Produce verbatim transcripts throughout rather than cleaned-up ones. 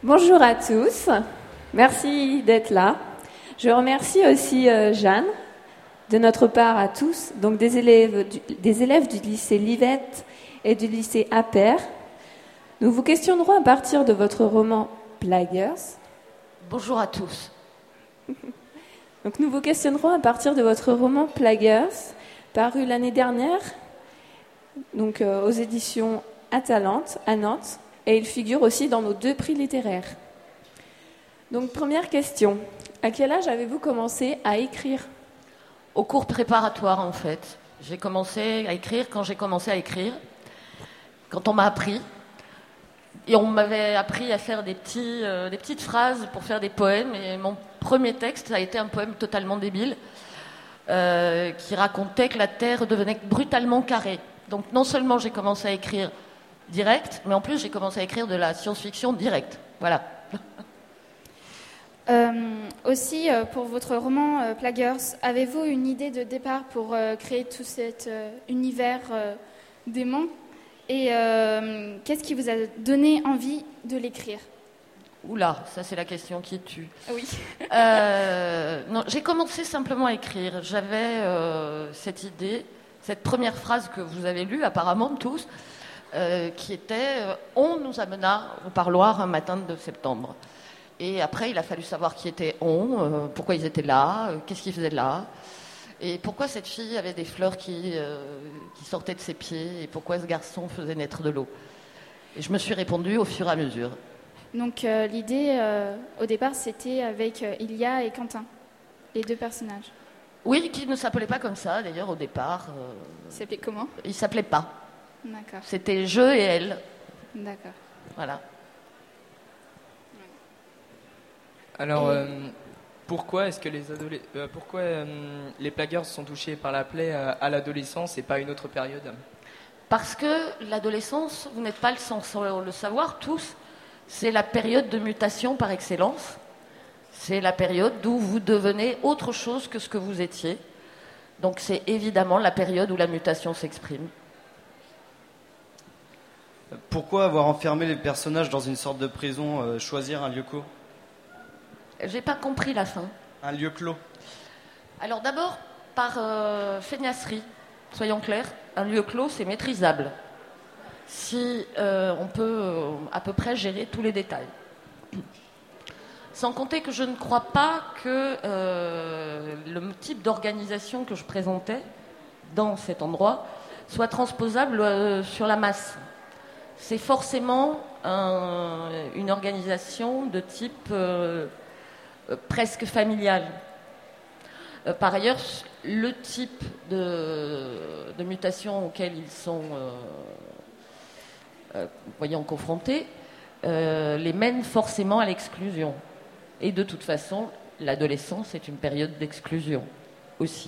Bonjour à tous, merci d'être là. Je remercie aussi euh, Jeanne, de notre part à tous, donc des élèves du, des élèves du lycée Livette et du lycée Appert. Nous vous questionnerons à partir de votre roman Plaguers. Bonjour à tous. Donc nous vous questionnerons à partir de votre roman Plaguers, paru l'année dernière, donc euh, aux éditions Atalante à Nantes. Et il figure aussi dans nos deux prix littéraires. Donc, première question. À quel âge avez-vous commencé à écrire ? Au cours préparatoire, en fait. J'ai commencé à écrire quand j'ai commencé à écrire, quand on m'a appris. Et on m'avait appris à faire des, petits, euh, des petites phrases pour faire des poèmes. Et mon premier texte a été un poème totalement débile euh, qui racontait que la Terre devenait brutalement carrée. Donc, non seulement j'ai commencé à écrire direct, mais en plus j'ai commencé à écrire de la science-fiction directe. Voilà. Euh, aussi, euh, pour votre roman euh, Plaguers, avez-vous une idée de départ pour euh, créer tout cet euh, univers euh, dément ? Et euh, qu'est-ce qui vous a donné envie de l'écrire ? Oula, ça c'est la question qui tue. Oui. euh, non, j'ai commencé simplement à écrire. J'avais euh, cette idée, cette première phrase que vous avez lue apparemment tous, Euh, qui était euh, « On nous amena au parloir un matin de septembre ». Et après, il a fallu savoir qui était « on euh, », pourquoi ils étaient là, euh, qu'est-ce qu'ils faisaient là, et pourquoi cette fille avait des fleurs qui, euh, qui sortaient de ses pieds, et pourquoi ce garçon faisait naître de l'eau. Et je me suis répondu au fur et à mesure. Donc euh, l'idée, euh, au départ, c'était avec euh, Ilia et Quentin, les deux personnages. Oui, qui ne s'appelait pas comme ça, d'ailleurs, au départ. Euh, Il s'appelait comment ? Il ne s'appelait pas. D'accord. C'était je et elle. D'accord. Voilà. Alors, Et... euh, pourquoi est-ce que les, adolé- euh, pourquoi, euh, les plagueurs sont touchés par la plaie à, à l'adolescence et pas à une autre période ? Parce que l'adolescence, vous n'êtes pas le, sans le savoir tous, c'est la période de mutation par excellence. C'est la période d'où vous devenez autre chose que ce que vous étiez. Donc c'est évidemment la période où la mutation s'exprime. Pourquoi avoir enfermé les personnages dans une sorte de prison, euh, choisir un lieu clos ? J'ai pas compris la fin. Un lieu clos. Alors d'abord, par euh, feignasserie, soyons clairs, un lieu clos, c'est maîtrisable. Si euh, on peut euh, à peu près gérer tous les détails. Sans compter que je ne crois pas que euh, le type d'organisation que je présentais dans cet endroit soit transposable euh, sur la masse. C'est forcément un, une organisation de type euh, euh, presque familial. Euh, par ailleurs, le type de, de mutation auquel ils sont euh, euh, voyons, confrontés euh, les mène forcément à l'exclusion. Et de toute façon, l'adolescence est une période d'exclusion aussi.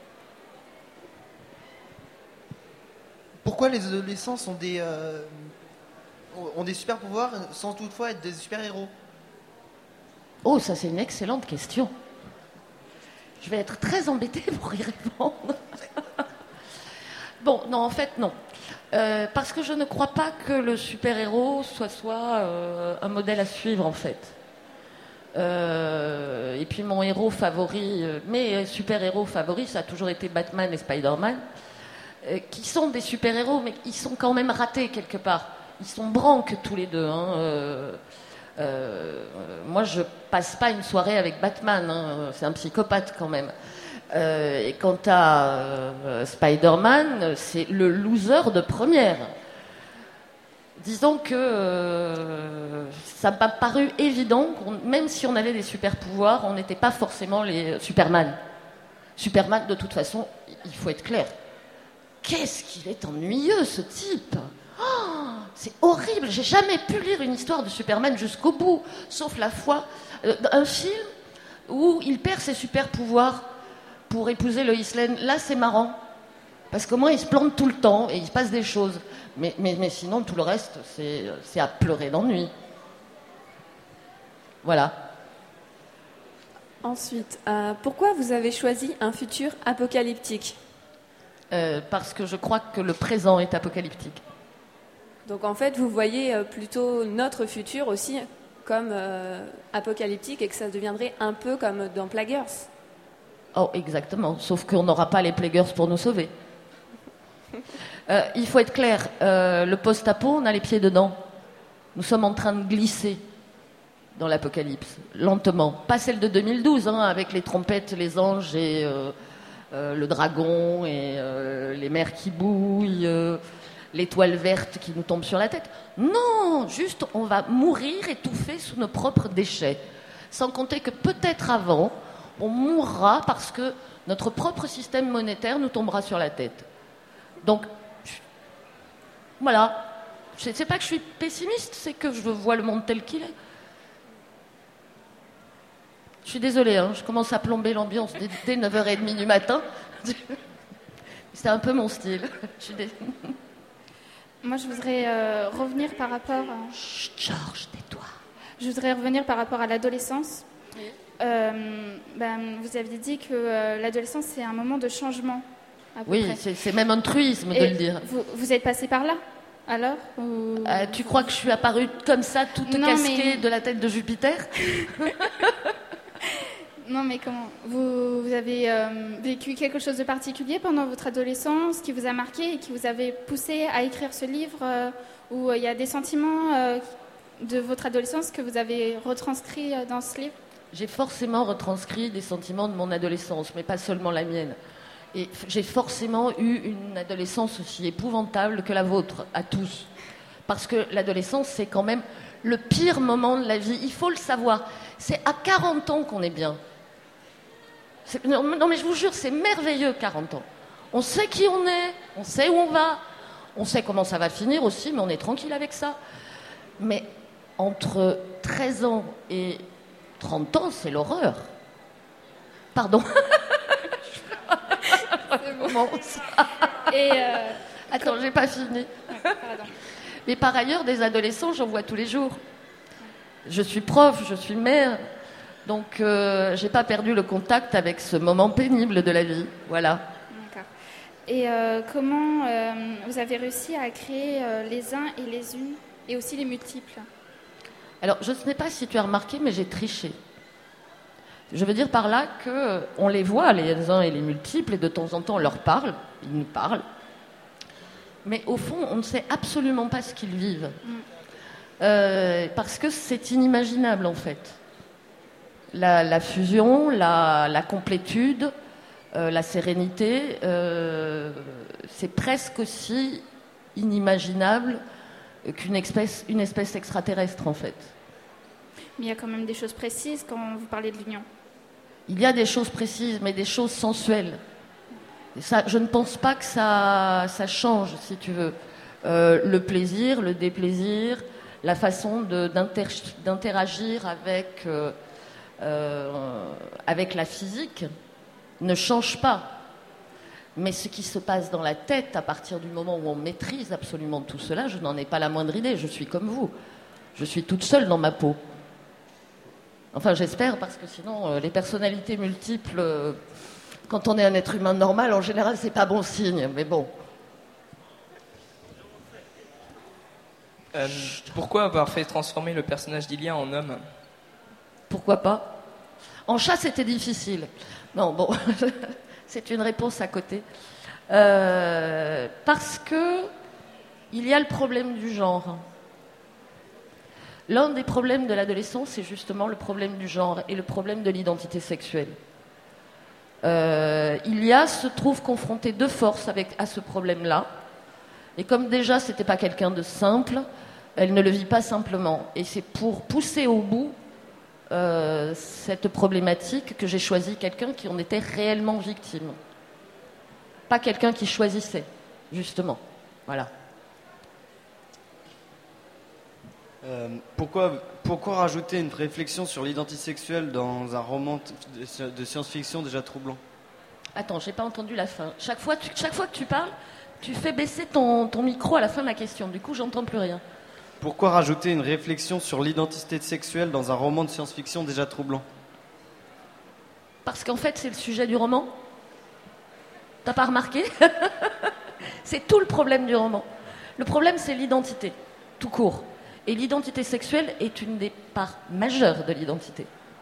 Pourquoi les adolescents sont des, euh, ont des super pouvoirs sans toutefois être des super-héros ? Oh, ça c'est une excellente question. Je vais être très embêtée pour y répondre. Bon, non, en fait, non. Euh, parce que je ne crois pas que le super-héros soit, soit euh, un modèle à suivre, en fait. Euh, et puis mon héros favori, euh, mes super-héros favoris, ça a toujours été Batman et Spider-Man, euh, qui sont des super-héros, mais ils sont quand même ratés quelque part. Ils sont branques tous les deux. Hein. Euh, euh, moi, je passe pas une soirée avec Batman. Hein. C'est un psychopathe quand même. Euh, et quant à euh, Spider-Man, c'est le loser de première. Disons que euh, ça m'a paru évident, qu'on, même si on avait des super-pouvoirs, on n'était pas forcément les Superman. Superman, de toute façon, il faut être clair. Qu'est-ce qu'il est ennuyeux, ce type ! Oh, c'est horrible, j'ai jamais pu lire une histoire de Superman jusqu'au bout, sauf la fois, euh, un film où il perd ses super-pouvoirs pour épouser Lois Lane. Là, c'est marrant, parce qu'au moins, il se plante tout le temps et il se passe des choses. Mais, mais, mais sinon, tout le reste, c'est, c'est à pleurer d'ennui. Voilà. Ensuite, euh, pourquoi vous avez choisi un futur apocalyptique ? euh, Parce que je crois que le présent est apocalyptique. Donc en fait, vous voyez plutôt notre futur aussi comme euh, apocalyptique et que ça deviendrait un peu comme dans Plague Earth. Oh, exactement. Sauf qu'on n'aura pas les Plaguers pour nous sauver. Euh, il faut être clair. Euh, le post-apo, on a les pieds dedans. Nous sommes en train de glisser dans l'apocalypse, lentement. Pas celle de deux mille douze, hein, avec les trompettes, les anges et euh, euh, le dragon et euh, les mers qui bouillent, euh, l'étoile verte qui nous tombe sur la tête. Non, juste on va mourir étouffés sous nos propres déchets. Sans compter que peut-être avant, on mourra parce que notre propre système monétaire nous tombera sur la tête. Donc, je... voilà. C'est, c'est pas que je suis pessimiste, c'est que je vois le monde tel qu'il est. Je suis désolée, hein, je commence à plomber l'ambiance dès, dès neuf heures trente du matin. C'est un peu mon style. Je suis dés... Moi, je voudrais euh, revenir par rapport à... Chut, Georges, tais-toi. Je voudrais revenir par rapport à l'adolescence. Oui. Euh, ben, vous aviez dit que euh, l'adolescence, c'est un moment de changement. À peu oui, près. C'est, c'est même un truisme Et de le dire. Vous, vous êtes passé par là, alors ou... euh, Tu crois que je suis apparue comme ça, toute non, casquée mais... de la tête de Jupiter? Non, mais comment vous, vous avez euh, vécu quelque chose de particulier pendant votre adolescence qui vous a marqué et qui vous avait poussé à écrire ce livre euh, où il euh, y a des sentiments euh, de votre adolescence que vous avez retranscrits euh, dans ce livre? J'ai forcément retranscrit des sentiments de mon adolescence, mais pas seulement la mienne. Et j'ai forcément eu une adolescence aussi épouvantable que la vôtre, à tous. Parce que l'adolescence, c'est quand même le pire moment de la vie. Il faut le savoir. C'est à quarante ans qu'on est bien. C'est... Non, non, mais je vous jure, c'est merveilleux, quarante ans. On sait qui on est, on sait où on va, on sait comment ça va finir aussi, mais on est tranquille avec ça. Mais entre treize ans et trente ans, c'est l'horreur. Pardon. Et euh, Attends, comme... j'ai pas fini. Ouais, mais par ailleurs, des adolescents, j'en vois tous les jours. Je suis prof, je suis mère, donc euh, j'ai pas perdu le contact avec ce moment pénible de la vie. Voilà. D'accord. Et euh, comment euh, vous avez réussi à créer euh, les uns et les unes, et aussi les multiples? Alors, je ne sais pas si tu as remarqué, mais j'ai triché. Je veux dire par là qu'on les voit, les uns et les multiples, et de temps en temps on leur parle, ils nous parlent. Mais au fond, on ne sait absolument pas ce qu'ils vivent. Mm. Euh, parce que c'est inimaginable en fait. La, la fusion, la, la complétude, euh, la sérénité, euh, c'est presque aussi inimaginable qu'une espèce, une espèce extraterrestre en fait. Mais il y a quand même des choses précises quand vous parlez de l'union. Il y a des choses précises, mais des choses sensuelles. Et ça, je ne pense pas que ça, ça change, si tu veux. Euh, le plaisir, le déplaisir, la façon de, d'inter, d'interagir avec, euh, euh, avec la physique ne change pas. Mais ce qui se passe dans la tête, à partir du moment où on maîtrise absolument tout cela, je n'en ai pas la moindre idée. Je suis comme vous. Je suis toute seule dans ma peau. Enfin, j'espère, parce que sinon, euh, les personnalités multiples, euh, quand on est un être humain normal, en général, c'est pas bon signe. Mais bon. Euh, pourquoi avoir fait transformer le personnage d'Ilia en homme? Pourquoi pas? En chat, c'était difficile. Non, bon, c'est une réponse à côté. Euh, parce que il y a le problème du genre. L'un des problèmes de l'adolescence, c'est justement le problème du genre et le problème de l'identité sexuelle. Euh, Ilia se trouve confrontée de force avec, à ce problème-là. Et comme déjà, c'était pas quelqu'un de simple, elle ne le vit pas simplement. Et c'est pour pousser au bout euh, cette problématique que j'ai choisi quelqu'un qui en était réellement victime. Pas quelqu'un qui choisissait, justement. Voilà. Euh, pourquoi, pourquoi rajouter une réflexion sur l'identité sexuelle dans un roman de, de science-fiction déjà troublant? Attends, j'ai pas entendu la fin. Chaque fois, tu, chaque fois que tu parles, tu fais baisser ton, ton micro à la fin de la question. Du coup, j'entends plus rien. Pourquoi rajouter une réflexion sur l'identité sexuelle dans un roman de science-fiction déjà troublant? Parce qu'en fait, c'est le sujet du roman. T'as pas remarqué? C'est tout le problème du roman. Le problème, c'est l'identité, tout court. Et l'identité sexuelle est une des parts majeures de l'identité.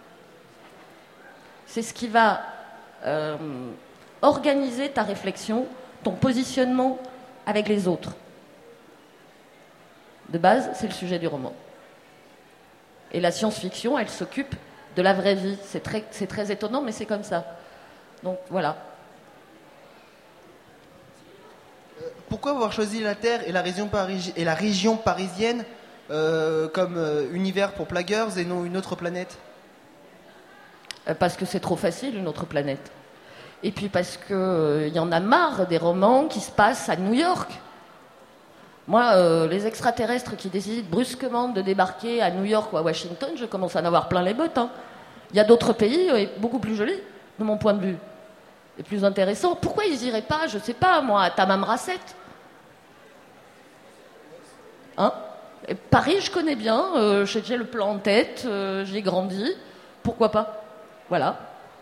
C'est ce qui va euh, organiser ta réflexion, ton positionnement avec les autres. De base, c'est le sujet du roman. Et la science-fiction, elle s'occupe de la vraie vie. C'est très, c'est très étonnant, mais c'est comme ça. Donc voilà. Pourquoi avoir choisi la Terre et la région, Paris- et la région parisienne euh, comme euh, univers pour Plaguears et non une autre planète? Euh, Parce que c'est trop facile, une autre planète. Et puis parce qu'il euh, y en a marre des romans qui se passent à New York. Moi, euh, les extraterrestres qui décident brusquement de débarquer à New York ou à Washington, je commence à en avoir plein les bottes. Hein. Il y a d'autres pays euh, beaucoup plus jolis, de mon point de vue, et plus intéressants. Pourquoi ils iraient pas, je sais pas, moi, à Tamamrasset? Hein? Et Paris, je connais bien, euh, j'ai déjà le plan en tête, euh, j'y ai grandi. Pourquoi pas? Voilà.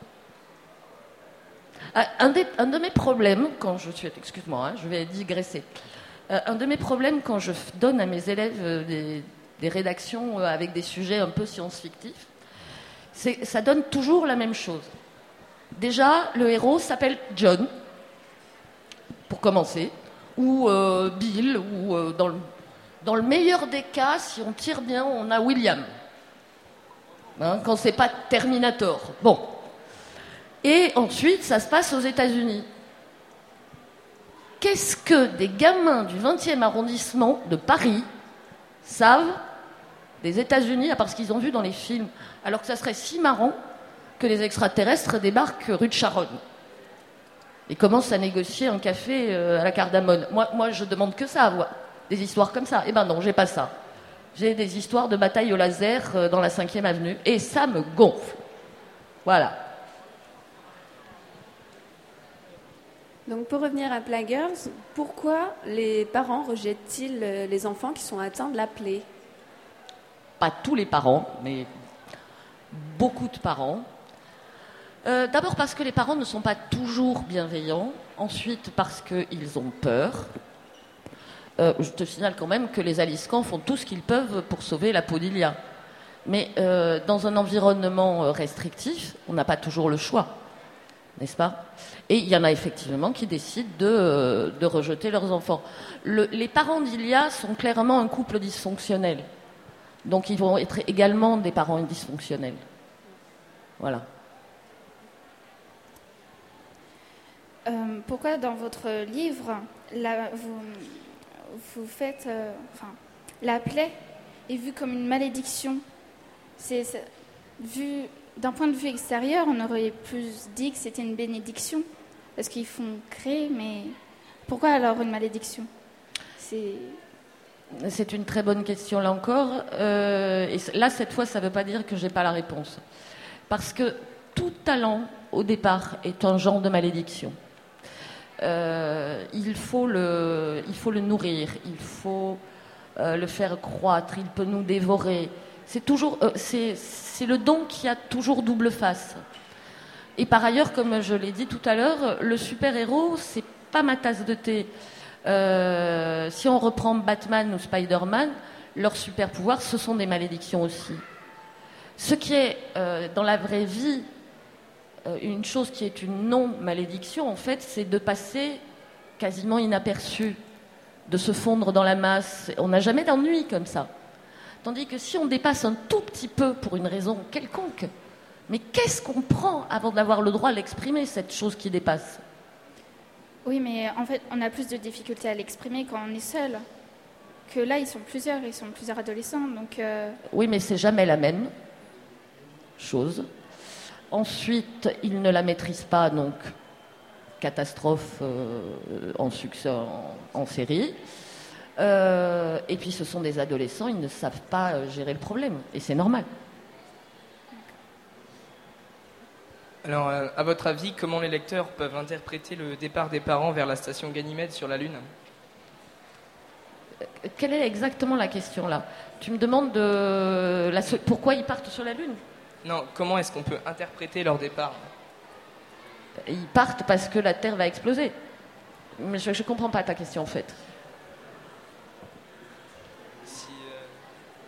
Ah, Un, des- un de mes problèmes, quand je suis... Excuse-moi, hein, je vais digresser. Euh, un de mes problèmes quand je f- donne à mes élèves euh, des, des rédactions euh, avec des sujets un peu science-fictifs, c'est que ça donne toujours la même chose. Déjà, le héros s'appelle John, pour commencer, ou euh, Bill, ou euh, dans, le, dans le meilleur des cas, si on tire bien, on a William. Hein, quand c'est pas Terminator. Bon. Et ensuite, ça se passe aux États-Unis. Qu'est-ce que des gamins du vingtième arrondissement de Paris savent des États-Unis, à part ce qu'ils ont vu dans les films, alors que ça serait si marrant que les extraterrestres débarquent rue de Charonne et commencent à négocier un café euh, à la cardamone. Moi, moi, je demande que ça, moi. Des histoires comme ça. Eh ben non, j'ai pas ça. J'ai des histoires de bataille au laser euh, dans la cinquième avenue, et ça me gonfle. Voilà. Donc pour revenir à Plaguears, pourquoi les parents rejettent-ils euh, les enfants qui sont atteints de la plaie? Pas tous les parents, mais beaucoup de parents. Euh, D'abord parce que les parents ne sont pas toujours bienveillants. Ensuite parce qu'ils ont peur. Euh, je te signale quand même que les Aliscans font tout ce qu'ils peuvent pour sauver la peau d'Ilia. Mais euh, dans un environnement euh, restrictif, on n'a pas toujours le choix, n'est-ce pas? Et il y en a effectivement qui décident de, euh, de rejeter leurs enfants. Le- les parents d'Ilia sont clairement un couple dysfonctionnel. Donc ils vont être également des parents dysfonctionnels. Voilà. Euh, pourquoi dans votre livre, la- vous, vous faites, euh, enfin, la plaie est vue comme une malédiction? C'est, c'est- vu d'un point de vue extérieur, on aurait plus dit que c'était une bénédiction, parce qu'ils font créer, mais pourquoi alors une malédiction? C'est C'est une très bonne question là encore. Euh, et c- là, cette fois, ça ne veut pas dire que j'ai pas la réponse. Parce que tout talent, au départ, est un genre de malédiction. Euh, il faut le, il faut le nourrir, il faut euh, le faire croître, il peut nous dévorer. C'est toujours, euh, c'est, c'est le don qui a toujours double face. Et par ailleurs, comme je l'ai dit tout à l'heure, le super-héros, c'est pas ma tasse de thé. Euh, si on reprend Batman ou Spider-Man, leurs super-pouvoirs, ce sont des malédictions aussi. Ce qui est, euh, dans la vraie vie, euh, une chose qui est une non-malédiction, en fait, c'est de passer quasiment inaperçu, de se fondre dans la masse. On n'a jamais d'ennui comme ça. Tandis que si on dépasse un tout petit peu pour une raison quelconque, mais qu'est-ce qu'on prend avant d'avoir le droit de l'exprimer, cette chose qui dépasse? Oui, mais en fait, on a plus de difficultés à l'exprimer quand on est seul. Que là, ils sont plusieurs, ils sont plusieurs adolescents, donc... euh, Oui, mais c'est jamais la même chose. Ensuite, ils ne la maîtrisent pas, donc catastrophe euh, en succès en, en série. Euh, et puis, ce sont des adolescents, ils ne savent pas euh, gérer le problème, et c'est normal. Alors, euh, à votre avis, comment les lecteurs peuvent interpréter le départ des parents vers la station Ganymède sur la Lune? Quelle est exactement la question là? Tu me demandes de la... pourquoi ils partent sur la Lune? Non, comment est-ce qu'on peut interpréter leur départ? Ils partent parce que la Terre va exploser. Mais je ne comprends pas ta question en fait. Si, euh,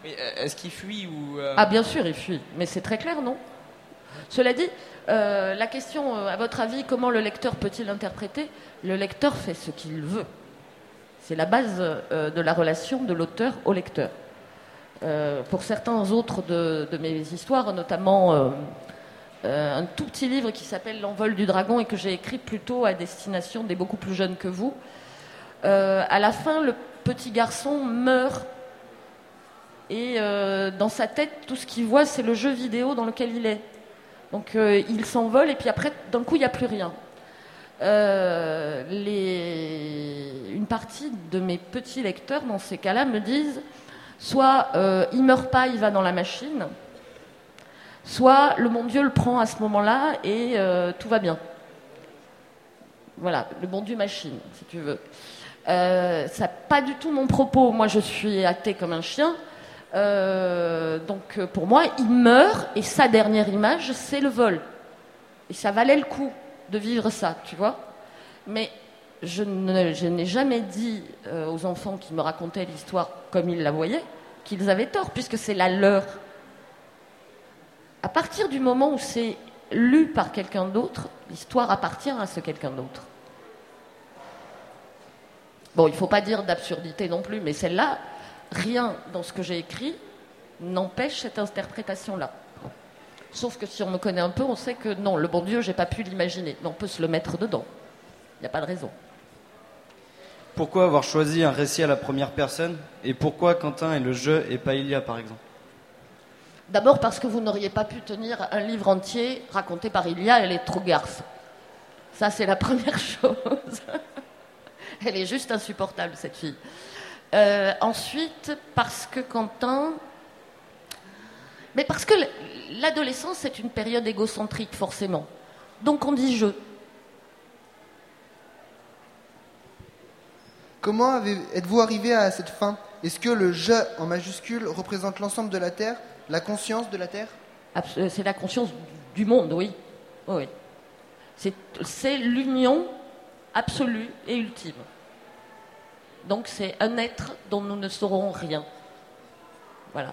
Mais euh, est-ce qu'il fuit ou euh, Ah, bien sûr, il fuit. Mais c'est très clair, non? Cela dit, euh, la question, euh, à votre avis, comment le lecteur peut-il interpréter? Le lecteur fait ce qu'il veut. C'est la base euh, de la relation de l'auteur au lecteur. Euh, pour certains autres de, de mes histoires, notamment euh, euh, un tout petit livre qui s'appelle L'envol du dragon et que j'ai écrit plutôt à destination des beaucoup plus jeunes que vous, euh, à la fin, le petit garçon meurt et euh, dans sa tête, tout ce qu'il voit, c'est le jeu vidéo dans lequel il est. Donc euh, il s'envole et puis après, d'un coup, il n'y a plus rien. Euh, les... Une partie de mes petits lecteurs, dans ces cas-là, me disent soit euh, il meurt pas, il va dans la machine, soit le bon Dieu le prend à ce moment-là et euh, tout va bien. Voilà, le bon Dieu machine, si tu veux. Euh, ça n'est pas du tout mon propos. Moi, je suis athée comme un chien. Euh, donc, pour moi, il meurt et sa dernière image, c'est le vol. Et ça valait le coup de vivre ça, tu vois. Mais je, ne, je n'ai jamais dit euh, aux enfants qui me racontaient l'histoire comme ils la voyaient qu'ils avaient tort, puisque c'est la leur. À partir du moment où c'est lu par quelqu'un d'autre, l'histoire appartient à ce quelqu'un d'autre. Bon, il ne faut pas dire d'absurdité non plus, mais celle-là, rien dans ce que j'ai écrit n'empêche cette interprétation-là. Sauf que si on me connaît un peu, on sait que non, le bon Dieu, j'ai pas pu l'imaginer. Mais on peut se le mettre dedans. Il n'y a pas de raison. Pourquoi avoir choisi un récit à la première personne? Et pourquoi Quentin est le jeu et pas Ilia, par exemple? D'abord parce que vous n'auriez pas pu tenir un livre entier raconté par Ilia, elle est trop garce. Ça, c'est la première chose. Elle est juste insupportable, cette fille. Euh, ensuite, parce que Quentin... Mais parce que l'adolescence, c'est une période égocentrique, forcément. Donc on dit « je ». Comment avez- êtes-vous arrivé à cette fin? Est-ce que le « je » en majuscule représente l'ensemble de la Terre, la conscience de la Terre? Abs- C'est la conscience du monde, oui. Oui, oui. C'est, c'est l'union absolue et ultime. Donc c'est un être dont nous ne saurons rien. Voilà.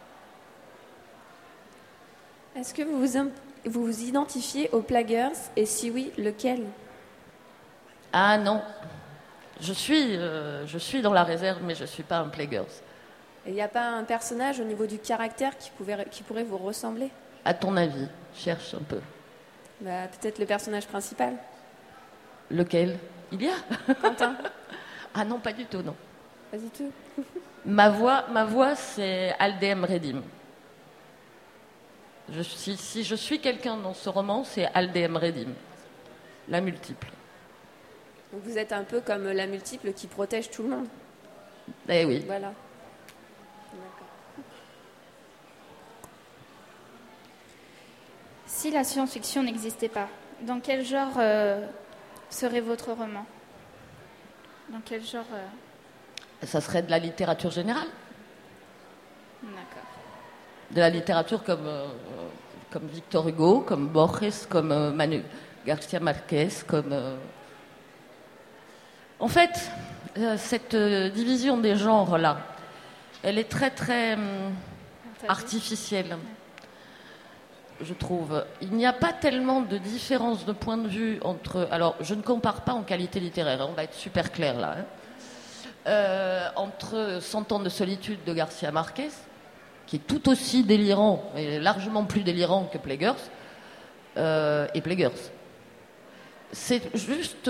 Est-ce que vous vous, im- vous vous identifiez aux Plaguers et si oui, lequel? Ah non, je suis, euh, je suis dans la réserve, mais je ne suis pas un Plagueers. Il n'y a pas un personnage au niveau du caractère qui, pouvait, qui pourrait vous ressembler? À ton avis, cherche un peu. Bah, peut-être le personnage principal, Lequel? Il y a Quentin. Ah non, pas du tout, non. Pas du tout. Ma voix, ma voix c'est Aldem Redim. Je, si, si je suis quelqu'un dans ce roman, c'est Aldem Redim, la multiple. Donc vous êtes un peu comme la multiple qui protège tout le monde. Eh oui. Voilà. D'accord. Si la science-fiction n'existait pas, dans quel genre euh, serait votre roman? Dans quel genre euh, Ça serait de la littérature générale. D'accord. De la littérature comme, euh, comme Victor Hugo, comme Borges, comme euh, Manu García Márquez, comme... euh, En fait, euh, cette euh, division des genres-là, elle est très, très hum, artificielle, je trouve. Il n'y a pas tellement de différence de point de vue entre... Alors, je ne compare pas en qualité littéraire, hein, on va être super clair là. Hein. Euh, entre Cent ans de solitude de García Márquez, qui est tout aussi délirant, et largement plus délirant que Plagueers, euh, et Plagueers. C'est juste...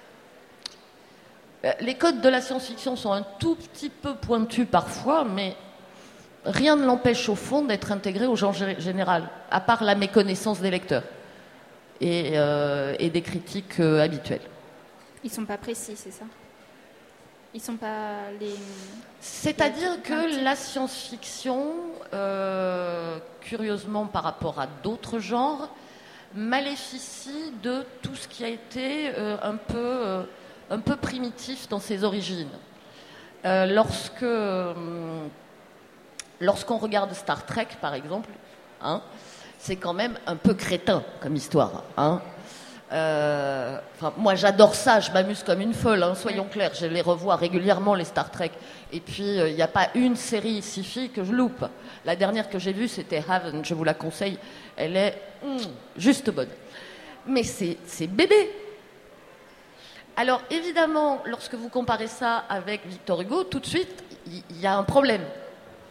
Les codes de la science-fiction sont un tout petit peu pointus parfois, mais rien ne l'empêche au fond d'être intégré au genre gé- général, à part la méconnaissance des lecteurs et, euh, et des critiques euh, habituelles. Ils sont pas précis, c'est ça? Ils sont pas les... C'est-à-dire que la science-fiction, euh, curieusement par rapport à d'autres genres, maléficie de tout ce qui a été euh, un peu... Euh, un peu primitif dans ses origines. Euh, lorsque, euh, lorsqu'on regarde Star Trek, par exemple, hein, c'est quand même un peu crétin comme histoire. Hein. Euh, enfin, moi, j'adore ça, je m'amuse comme une folle, hein, soyons clairs. Je les revois régulièrement, les Star Trek. Et puis, il euh, n'y a pas une série sci-fi que je loupe. La dernière que j'ai vue, c'était Haven, je vous la conseille. Elle est mm, juste bonne. Mais c'est, c'est bébé. Alors, évidemment, lorsque vous comparez ça avec Victor Hugo, tout de suite, il y, y a un problème. Hein ?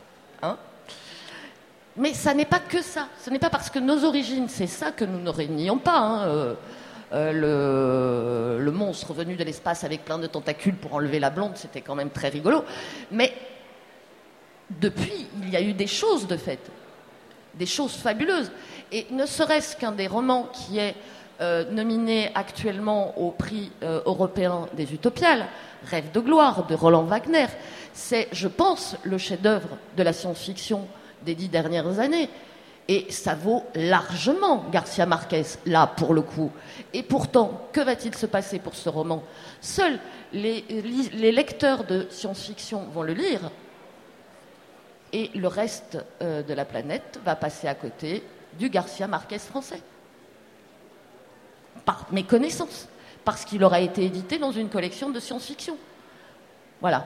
Mais ça n'est pas que ça. Ce n'est pas parce que nos origines, c'est ça que nous ne réunions pas. Hein. Euh, euh, le, le monstre venu de l'espace avec plein de tentacules pour enlever la blonde, c'était quand même très rigolo. Mais depuis, il y a eu des choses de fait, des choses fabuleuses. Et ne serait-ce qu'un des romans qui est euh, nominé actuellement au prix euh, européen des Utopiales, Rêve de gloire, de Roland Wagner, c'est, je pense, le chef-d'œuvre de la science-fiction des dix dernières années. Et ça vaut largement Garcia Marquez, là, pour le coup. Et pourtant, que va-t-il se passer pour ce roman ? Seuls les, les lecteurs de science-fiction vont le lire, et le reste euh, de la planète va passer à côté du Garcia Marquez français. Par méconnaissance, parce qu'il aura été édité dans une collection de science-fiction. Voilà.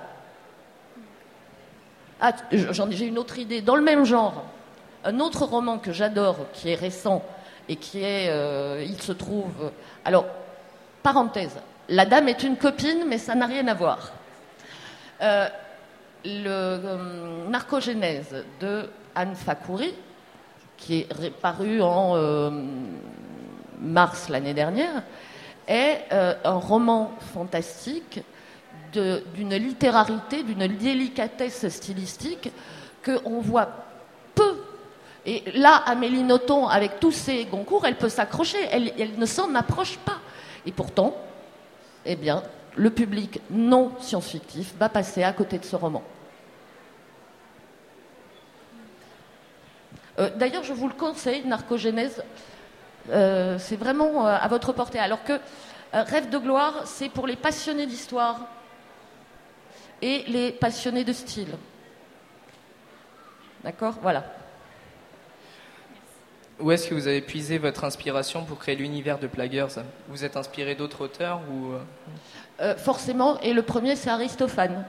Ah, j'en, j'ai une autre idée. Dans le même genre, un autre roman que j'adore, qui est récent, et qui est, euh, il se trouve... Alors, parenthèse, la dame est une copine, mais ça n'a rien à voir. Euh, le euh, Narcogénèse de Anne Fakhouri, qui est paru en euh, mars l'année dernière, est euh, un roman fantastique de, d'une littérarité, d'une délicatesse stylistique qu'on voit peu. Et là, Amélie Nothomb, avec tous ses Goncourt, elle peut s'accrocher, elle, elle ne s'en approche pas. Et pourtant, eh bien, le public non science-fictif va passer à côté de ce roman. Euh, d'ailleurs, je vous le conseille, Narcogénèse, euh, c'est vraiment euh, à votre portée. Alors que euh, Rêve de gloire, c'est pour les passionnés d'histoire et les passionnés de style. D'accord ? Voilà. Où est-ce que vous avez puisé votre inspiration pour créer l'univers de Plagueers ? Vous êtes inspiré d'autres auteurs ou... euh, Forcément, et le premier, c'est Aristophane.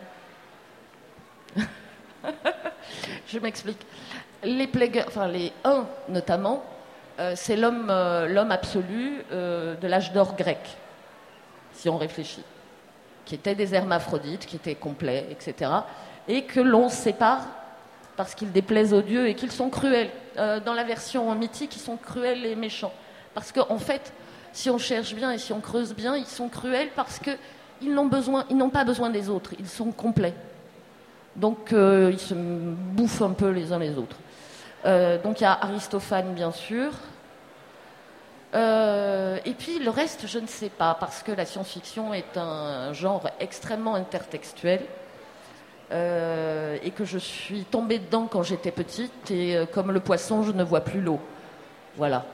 Je m'explique. Les Plagueers, enfin les un notamment, euh, c'est l'homme, euh, l'homme absolu euh, de l'âge d'or grec, si on réfléchit, qui étaient des hermaphrodites, qui étaient complets, et cetera, et que l'on sépare parce qu'ils déplaisent aux dieux et qu'ils sont cruels. Euh, dans la version mythique, ils sont cruels et méchants. Parce qu'en en fait, si on cherche bien et si on creuse bien, ils sont cruels parce qu'ils n'ont besoin, ils n'ont pas besoin des autres, ils sont complets. Donc euh, ils se bouffent un peu les uns les autres. Euh, donc il y a Aristophane, bien sûr. Euh, et puis le reste, je ne sais pas, parce que la science-fiction est un genre extrêmement intertextuel. Euh, et que je suis tombée dedans quand j'étais petite, et euh, comme le poisson, je ne vois plus l'eau. Voilà.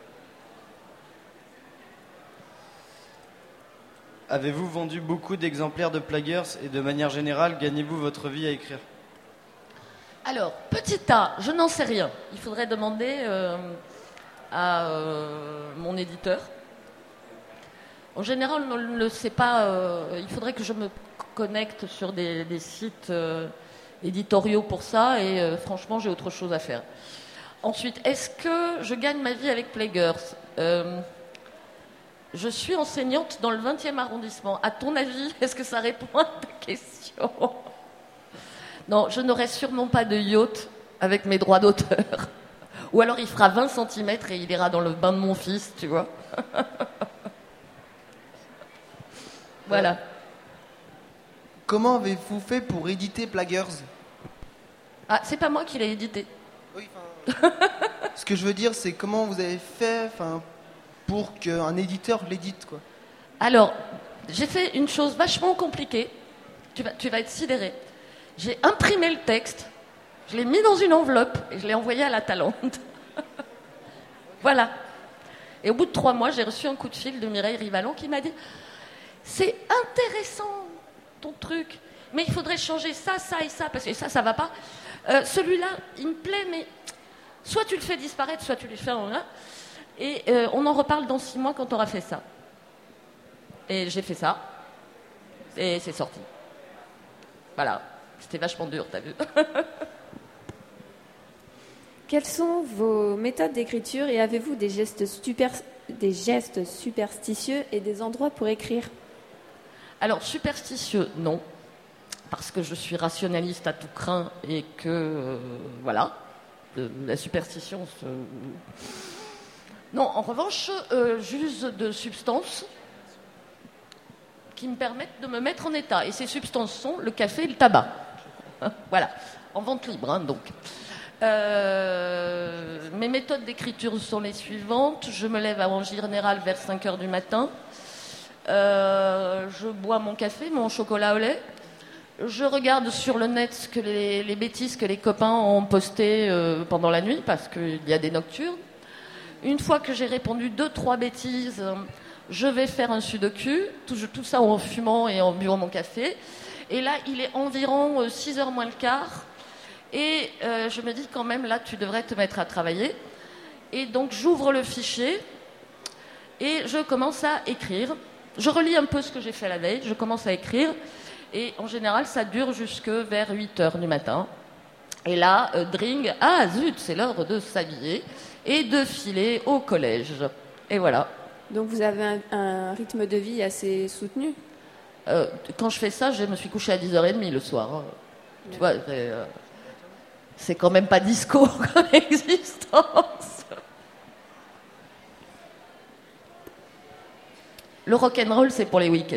Avez-vous vendu beaucoup d'exemplaires de Plagueers et de manière générale, gagnez-vous votre vie à écrire ? Alors, petit A, je n'en sais rien. Il faudrait demander euh, à euh, mon éditeur. En général, on ne le sait pas. Euh, il faudrait que je me connecte sur des, des sites euh, éditoriaux pour ça, et euh, franchement, j'ai autre chose à faire. Ensuite, est-ce que je gagne ma vie avec Plagueers ? euh, Je suis enseignante dans le vingtième arrondissement. À ton avis, est-ce que ça répond à ta question ? Non, je n'aurai sûrement pas de yacht avec mes droits d'auteur. Ou alors il fera vingt centimètres et il ira dans le bain de mon fils, tu vois. Voilà. Comment avez-vous fait pour éditer Plagueers ? Ah, c'est pas moi qui l'ai édité. Oui, enfin... Ce que je veux dire, c'est comment vous avez fait, enfin, pour qu'un éditeur l'édite, quoi. Alors, j'ai fait une chose vachement compliquée. Tu vas, tu vas être sidéré. J'ai imprimé le texte, je l'ai mis dans une enveloppe et je l'ai envoyé à la Talente. Voilà. Et au bout de trois mois, j'ai reçu un coup de fil de Mireille Rivalon qui m'a dit « C'est intéressant, ton truc, mais il faudrait changer ça, ça et ça, parce que ça, ça va pas. Euh, celui-là, il me plaît, mais soit tu le fais disparaître, soit tu le fais en un. Et euh, on en reparle dans six mois quand on aura fait ça. Et j'ai fait ça. Et c'est sorti. Voilà. C'était vachement dur, t'as vu. Quelles sont vos méthodes d'écriture et avez-vous des gestes, super, des gestes superstitieux et des endroits pour écrire? Alors, superstitieux, non. Parce que je suis rationaliste à tout crin et que, euh, voilà, de, la superstition... Se... Non, en revanche, euh, j'use de substances qui me permettent de me mettre en état. Et ces substances sont le café et le tabac. Voilà, en vente libre, hein, donc. Euh, mes méthodes d'écriture sont les suivantes. Je me lève en général vers cinq heures du matin. Euh, je bois mon café, mon chocolat au lait. Je regarde sur le net ce que les, les bêtises que les copains ont postées euh, pendant la nuit, parce qu'il y a des nocturnes. Une fois que j'ai répondu deux, trois bêtises, je vais faire un sudoku, tout, tout ça en fumant et en buvant mon café. Et là, il est environ six heures moins le quart. Et euh, je me dis quand même, là, tu devrais te mettre à travailler. Et donc, j'ouvre le fichier et je commence à écrire. Je relis un peu ce que j'ai fait la veille, je commence à écrire. Et en général, ça dure jusque vers huit heures du matin. Et là, euh, dring, ah zut, c'est l'heure de s'habiller et de filer au collège. Et voilà. Donc vous avez un, un rythme de vie assez soutenu? Euh, quand je fais ça, je me suis couchée à dix heures trente le soir. Hein. Tu vois, c'est, euh, c'est quand même pas disco comme existence. Le rock'n'roll, c'est pour les week-ends.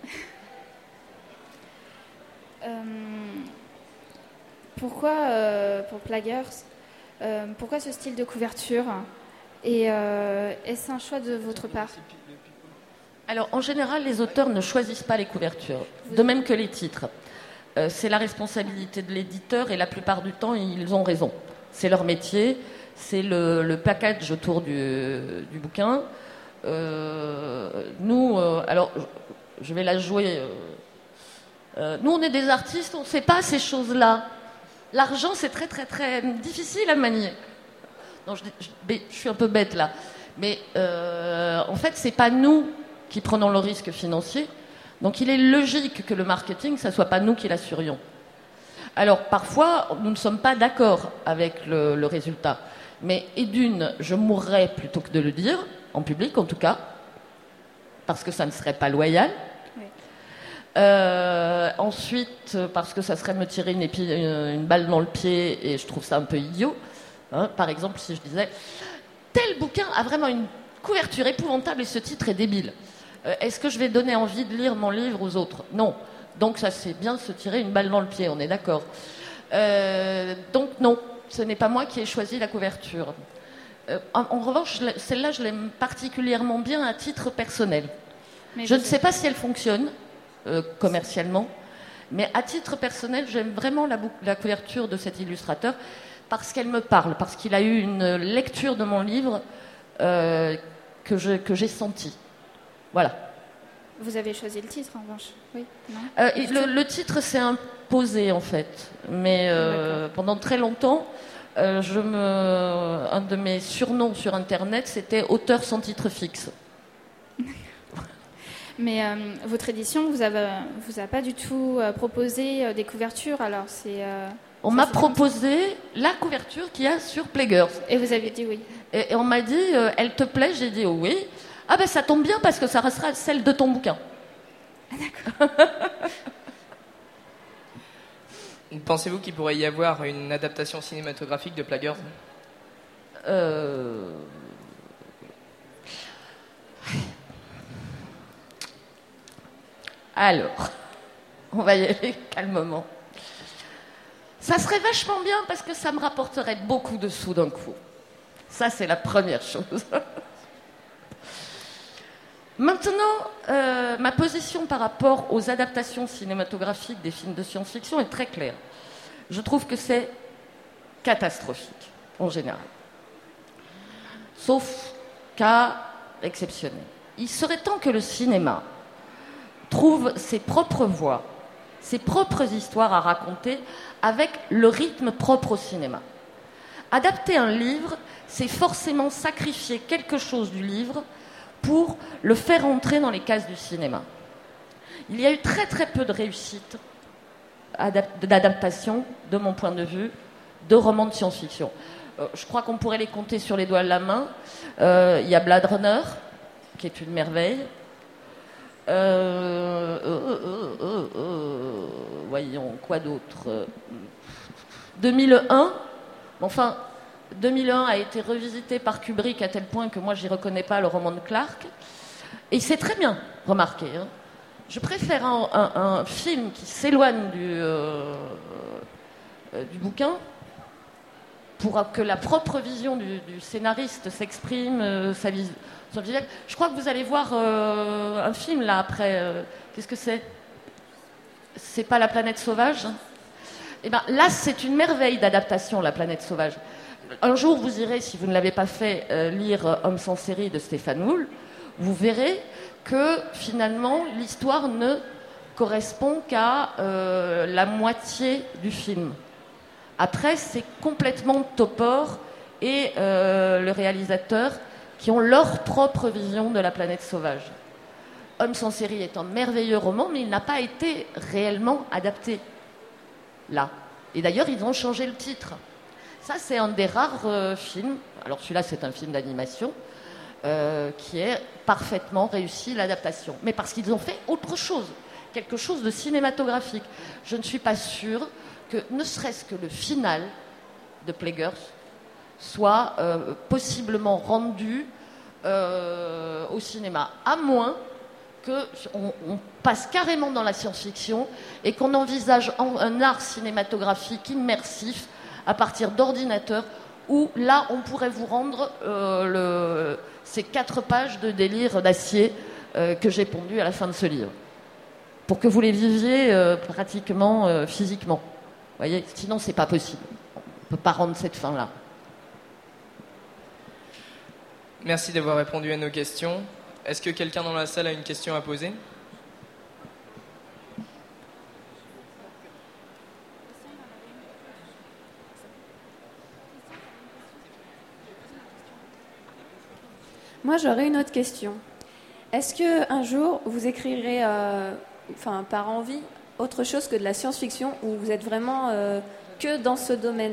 Euh, pourquoi, euh, pour Plaguers, euh, pourquoi ce style de couverture? Et euh, est-ce un choix de votre part? Alors, en général, les auteurs ne choisissent pas les couvertures, de même que les titres. Euh, c'est la responsabilité de l'éditeur et la plupart du temps, ils ont raison. C'est leur métier, c'est le, le package autour du, du bouquin. Euh, nous, euh, alors, je vais la jouer. Euh, euh, nous, on est des artistes, on ne sait pas ces choses-là. L'argent, c'est très, très, très difficile à manier. Non, je, je, je suis un peu bête là. Mais euh, en fait, c'est pas nous qui prenons le risque financier. Donc il est logique que le marketing, ça soit pas nous qui l'assurions. Alors parfois, nous ne sommes pas d'accord avec le, le résultat. Mais et d'une, je mourrais plutôt que de le dire, en public en tout cas, parce que ça ne serait pas loyal. Oui. Euh, ensuite, parce que ça serait me tirer une, épi, une, une balle dans le pied, et je trouve ça un peu idiot. Hein, par exemple, si je disais tel bouquin a vraiment une couverture épouvantable et ce titre est débile, euh, est-ce que je vais donner envie de lire mon livre aux autres? Non. Donc ça c'est bien se tirer une balle dans le pied, on est d'accord. Euh, donc non, ce n'est pas moi qui ai choisi la couverture. Euh, en, en revanche, celle-là je l'aime particulièrement bien à titre personnel. Mais je ne sais pas si elle fonctionne euh, commercialement, mais à titre personnel j'aime vraiment la, bou- la couverture de cet illustrateur, parce qu'elle me parle, parce qu'il a eu une lecture de mon livre euh, que, je, que j'ai sentie. Voilà. Vous avez choisi le titre, en revanche? Oui, non euh, le, le titre s'est imposé, en fait. Mais euh, pendant très longtemps, euh, je me... un de mes surnoms sur Internet, c'était « auteur sans titre fixe ». Mais euh, votre édition vous a, vous a pas du tout euh, proposé euh, des couvertures, alors c'est... Euh... On m'a proposé la couverture qu'il y a sur Plaguers. Et vous avez dit oui. Et, et on m'a dit, euh, elle te plaît? J'ai dit oh, oui. Ah ben ça tombe bien parce que ça restera celle de ton bouquin. Ah d'accord. Pensez-vous qu'il pourrait y avoir une adaptation cinématographique de Plaguers? euh... Alors, on va y aller calmement. Ça serait vachement bien parce que ça me rapporterait beaucoup de sous d'un coup. Ça, c'est la première chose. Maintenant, euh, ma position par rapport aux adaptations cinématographiques des films de science-fiction est très claire. Je trouve que c'est catastrophique, en général. Sauf cas exceptionnel. Il serait temps que le cinéma trouve ses propres voies, ses propres histoires à raconter avec le rythme propre au cinéma. Adapter un livre, c'est forcément sacrifier quelque chose du livre pour le faire entrer dans les cases du cinéma. Il y a eu très très peu de réussite d'adaptation, de mon point de vue, de romans de science-fiction. Euh, je crois qu'on pourrait les compter sur les doigts de la main. Euh, il y a Blade Runner, qui est une merveille. Euh, euh, euh, euh, euh, voyons, quoi d'autre deux mille un, enfin, deux mille un a été revisité par Kubrick à tel point que moi, j'y reconnais pas le roman de Clarke. Et c'est très bien remarqué. Hein. Je préfère un, un, un film qui s'éloigne du, euh, euh, du bouquin pour que la propre vision du, du scénariste s'exprime, euh, sa vis- son visuel. Je crois que vous allez voir euh, un film là après. Euh, qu'est-ce que c'est ? C'est pas La planète sauvage ? Eh ben, là, c'est une merveille d'adaptation, La planète sauvage. Un jour, vous irez, si vous ne l'avez pas fait, euh, lire Homme sans série de Stéphane Houle. Vous verrez que finalement, l'histoire ne correspond qu'à euh, la moitié du film. Après, c'est complètement Topor et euh, le réalisateur qui ont leur propre vision de La planète sauvage. Homme sans série est un merveilleux roman, mais il n'a pas été réellement adapté là. Et d'ailleurs, ils ont changé le titre. Ça, c'est un des rares euh, films, alors celui-là, c'est un film d'animation, euh, qui est parfaitement réussi, l'adaptation. Mais parce qu'ils ont fait autre chose, quelque chose de cinématographique. Je ne suis pas sûre que, ne serait-ce que le final de Plagueis soit euh, possiblement rendu euh, au cinéma, à moins qu'on on passe carrément dans la science-fiction et qu'on envisage en, un art cinématographique immersif à partir d'ordinateurs où là on pourrait vous rendre euh, le, ces quatre pages de délire d'acier euh, que j'ai pondu à la fin de ce livre pour que vous les viviez euh, pratiquement euh, physiquement. Vous voyez, sinon c'est pas possible. On ne peut pas rendre cette fin-là. Merci d'avoir répondu à nos questions. Est-ce que quelqu'un dans la salle a une question à poser ? Moi, j'aurais une autre question. Est-ce qu'un jour, vous écrirez, euh, enfin, par envie, autre chose que de la science-fiction, ou vous êtes vraiment euh, que dans ce domaine-là ?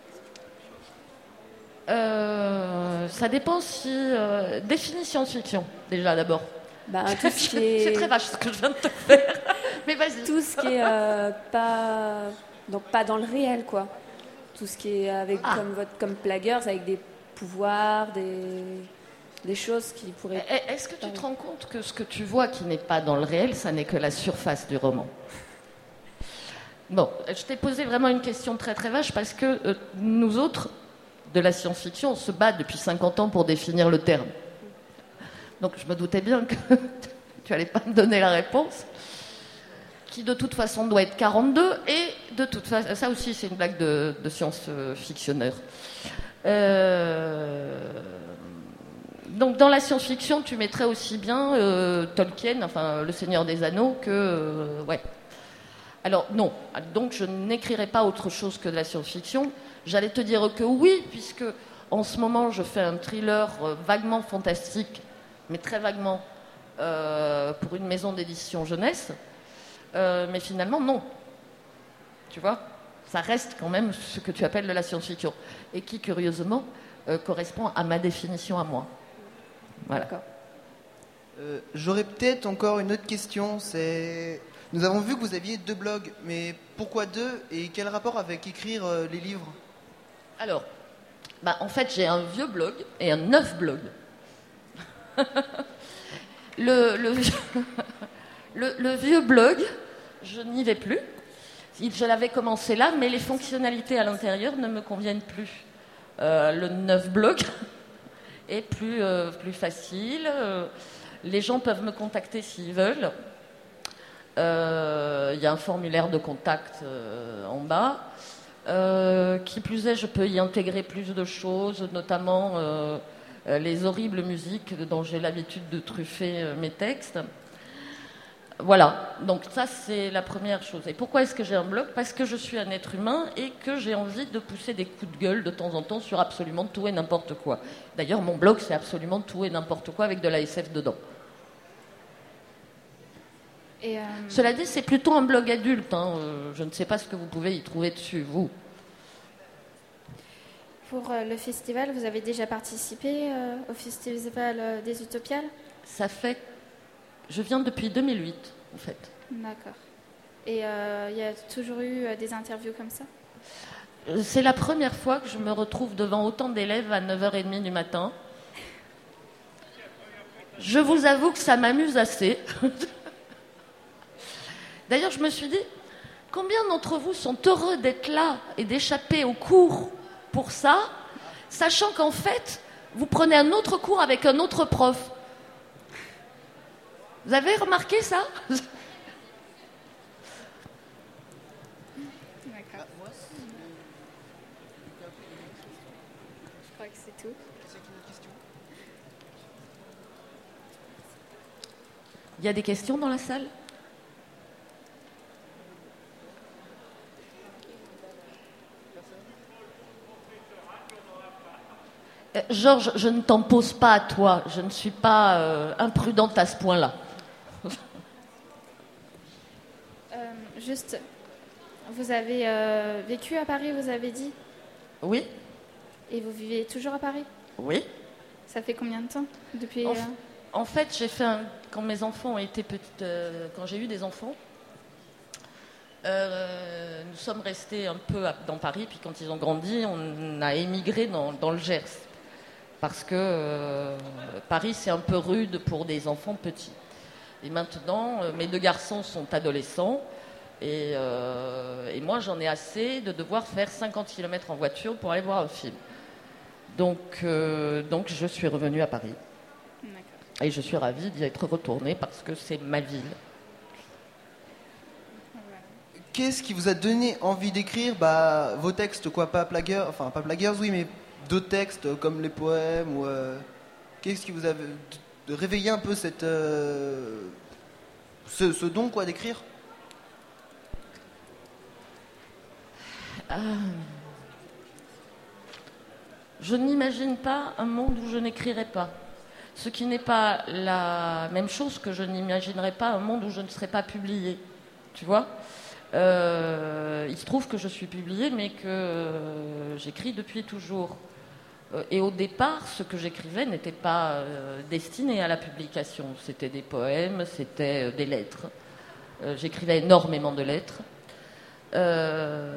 Euh, ça dépend si... Euh, définis science-fiction, déjà, d'abord. Ben, tout ce qui est... C'est très vache ce que je viens de te faire. Mais vas-y. Tout ce qui est euh, pas... Donc, pas dans le réel, quoi. Tout ce qui est avec, Ah. comme, votre, comme Plagueis, avec des pouvoirs, des, des choses qui pourraient... Est-ce que tu te rends compte que ce que tu vois qui n'est pas dans le réel, ça n'est que la surface du roman ? Bon, je t'ai posé vraiment une question très très vache parce que euh, nous autres... de la science-fiction, on se bat depuis cinquante ans pour définir le terme. Donc je me doutais bien que tu n'allais pas me donner la réponse, qui de toute façon doit être quarante-deux, et de toute façon, ça aussi c'est une blague de, de science-fictionneur. Euh... Donc dans la science-fiction, tu mettrais aussi bien euh, Tolkien, enfin Le Seigneur des Anneaux, que... Euh, ouais. Alors non, donc je n'écrirai pas autre chose que de la science-fiction. J'allais te dire que oui, puisque en ce moment je fais un thriller euh, vaguement fantastique, mais très vaguement, euh, pour une maison d'édition jeunesse. Euh, mais finalement, non. Tu vois ? Ça reste quand même ce que tu appelles de la science-fiction. Et qui, curieusement, euh, correspond à ma définition à moi. Voilà. D'accord. Euh, J'aurais peut-être encore une autre question, c'est... Nous avons vu que vous aviez deux blogs, mais pourquoi deux et quel rapport avec écrire euh, les livres ? Alors, bah, en fait, j'ai un vieux blog et un neuf blog. le, le, le, le vieux blog, je n'y vais plus. Je l'avais commencé là, mais les fonctionnalités à l'intérieur ne me conviennent plus. Euh, le neuf blog est plus, euh, plus facile. Euh, les gens peuvent me contacter s'ils veulent. Il euh, y a un formulaire de contact euh, en bas. Euh, qui plus est, je peux y intégrer plus de choses, notamment euh, les horribles musiques dont j'ai l'habitude de truffer euh, mes textes. Voilà, donc ça c'est la première chose. Et pourquoi est-ce que j'ai un blog? Parce que je suis un être humain et que j'ai envie de pousser des coups de gueule de temps en temps sur absolument tout et n'importe quoi. D'ailleurs, mon blog c'est absolument tout et n'importe quoi avec de la S F dedans. Et euh... Cela dit, c'est plutôt un blog adulte. Hein. Euh, je ne sais pas ce que vous pouvez y trouver dessus, vous. Pour euh, le festival, vous avez déjà participé euh, au festival euh, des Utopiales? Ça fait... Je viens depuis deux mille huit, en fait. D'accord. Et il euh, y a toujours eu euh, des interviews comme ça? C'est la première fois que je me retrouve devant autant d'élèves à neuf heures trente du matin. Je vous avoue que ça m'amuse assez. D'ailleurs, je me suis dit, combien d'entre vous sont heureux d'être là et d'échapper au cours pour ça, sachant qu'en fait, vous prenez un autre cours avec un autre prof? Vous avez remarqué ça? D'accord. Je crois que c'est tout. Il y a des questions dans la salle? Euh, Georges, je ne t'en pose pas à toi. Je ne suis pas euh, imprudente à ce point-là. euh, juste, vous avez euh, vécu à Paris, vous avez dit? Oui. Et vous vivez toujours à Paris? Oui. Ça fait combien de temps depuis En, euh... en fait, j'ai fait un, quand mes enfants ont été petites, euh, quand j'ai eu des enfants, euh, nous sommes restés un peu à, dans Paris, puis quand ils ont grandi, on a émigré dans, dans le Gers. Parce que euh, Paris, c'est un peu rude pour des enfants petits. Et maintenant, euh, mes deux garçons sont adolescents. Et, euh, et moi, j'en ai assez de devoir faire cinquante kilomètres en voiture pour aller voir un film. Donc, euh, donc je suis revenue à Paris. D'accord. Et je suis ravie d'y être retournée parce que c'est ma ville. Qu'est-ce qui vous a donné envie d'écrire bah, vos textes, quoi, pas Plagueurs, enfin pas Plagueurs, oui, mais d'autres textes comme les poèmes ou euh, qu'est-ce qui vous a de réveiller un peu cette euh, ce, ce don quoi d'écrire? euh, Je n'imagine pas un monde où je n'écrirais pas. Ce qui n'est pas la même chose que je n'imaginerais pas un monde où je ne serais pas publiée. Tu vois? euh, Il se trouve que je suis publiée, mais que euh, j'écris depuis toujours. Et au départ, ce que j'écrivais n'était pas euh, destiné à la publication. C'était des poèmes, c'était euh, des lettres. Euh, j'écrivais énormément de lettres. Euh,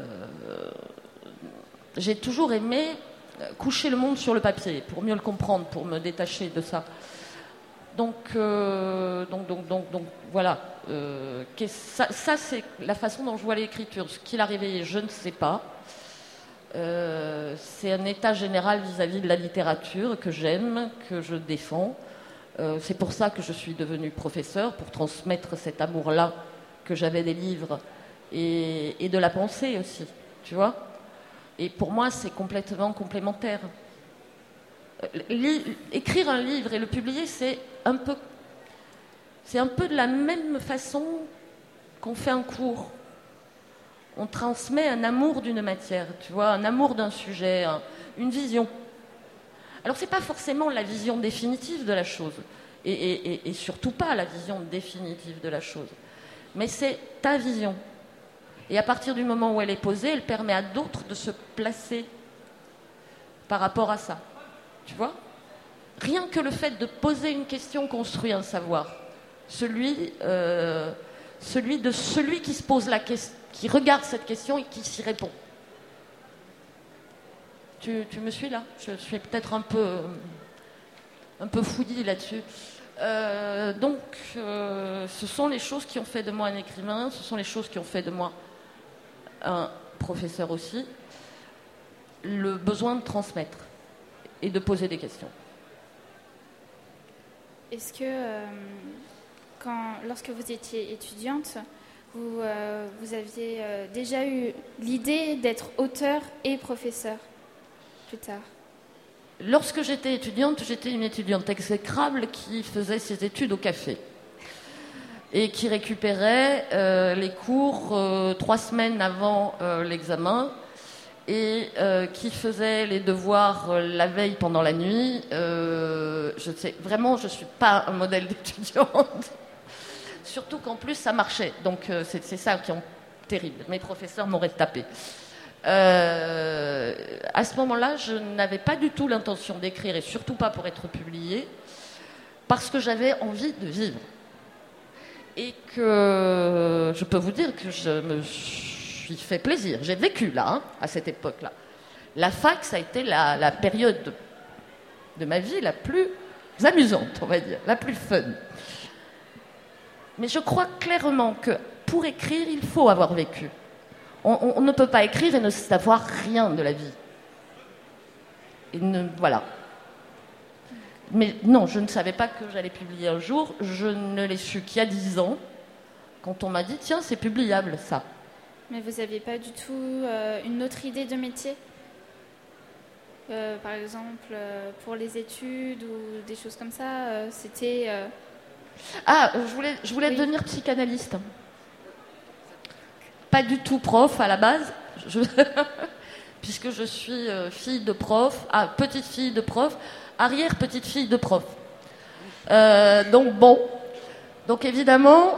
j'ai toujours aimé coucher le monde sur le papier, pour mieux le comprendre, pour me détacher de ça. Donc, euh, donc, donc, donc, donc voilà. Euh, ça, ça, c'est la façon dont je vois l'écriture. Ce qu'il a réveillé, je ne sais pas. Euh, c'est un état général vis-à-vis de la littérature que j'aime, que je défends. Euh, c'est pour ça que je suis devenue professeure, pour transmettre cet amour-là que j'avais des livres et, et de la pensée aussi, tu vois. Et pour moi, c'est complètement complémentaire. Li- écrire un livre et le publier, c'est un peu, c'est un peu de la même façon qu'on fait un cours. On transmet un amour d'une matière, tu vois, un amour d'un sujet, un, une vision. Alors, c'est pas forcément la vision définitive de la chose, et, et, et, et surtout pas la vision définitive de la chose, mais c'est ta vision. Et à partir du moment où elle est posée, elle permet à d'autres de se placer par rapport à ça. Tu vois? Rien que le fait de poser une question construit un savoir. Celui, euh, celui de celui qui se pose la question, qui regarde cette question et qui s'y répond. Tu, tu me suis là? Je suis peut-être un peu, un peu fouillis là-dessus. Euh, donc, euh, ce sont les choses qui ont fait de moi un écrivain, ce sont les choses qui ont fait de moi un professeur aussi, le besoin de transmettre et de poser des questions. Est-ce que, euh, quand, lorsque vous étiez étudiante, vous, euh, vous aviez euh, déjà eu l'idée d'être auteur et professeur plus tard? Lorsque j'étais étudiante, j'étais une étudiante exécrable qui faisait ses études au café. et qui récupérait euh, les cours euh, trois semaines avant euh, l'examen et euh, qui faisait les devoirs euh, la veille pendant la nuit. Euh, je sais, vraiment, je ne suis pas un modèle d'étudiante. Surtout qu'en plus, ça marchait. Donc, euh, c'est, c'est ça qui est terrible. Mes professeurs m'auraient tapé. Euh, à ce moment-là, je n'avais pas du tout l'intention d'écrire, et surtout pas pour être publiée, parce que j'avais envie de vivre. Et que je peux vous dire que je me suis fait plaisir. J'ai vécu là, hein, à cette époque-là. La fac, ça a été la, la période de, de ma vie la plus amusante, on va dire, la plus fun. Mais je crois clairement que pour écrire, il faut avoir vécu. On, on, on ne peut pas écrire et ne savoir rien de la vie. Et ne, voilà. Mais non, je ne savais pas que j'allais publier un jour. Je ne l'ai su qu'il y a dix ans, quand on m'a dit, tiens, c'est publiable, ça. Mais vous n'aviez pas du tout euh, une autre idée de métier euh, par exemple, euh, pour les études ou des choses comme ça, euh, c'était... Euh... Ah, je voulais, je voulais oui. devenir psychanalyste. Pas du tout prof à la base, je... puisque je suis euh, fille de prof, ah, petite fille de prof, arrière-petite fille de prof. Euh, donc bon, donc évidemment,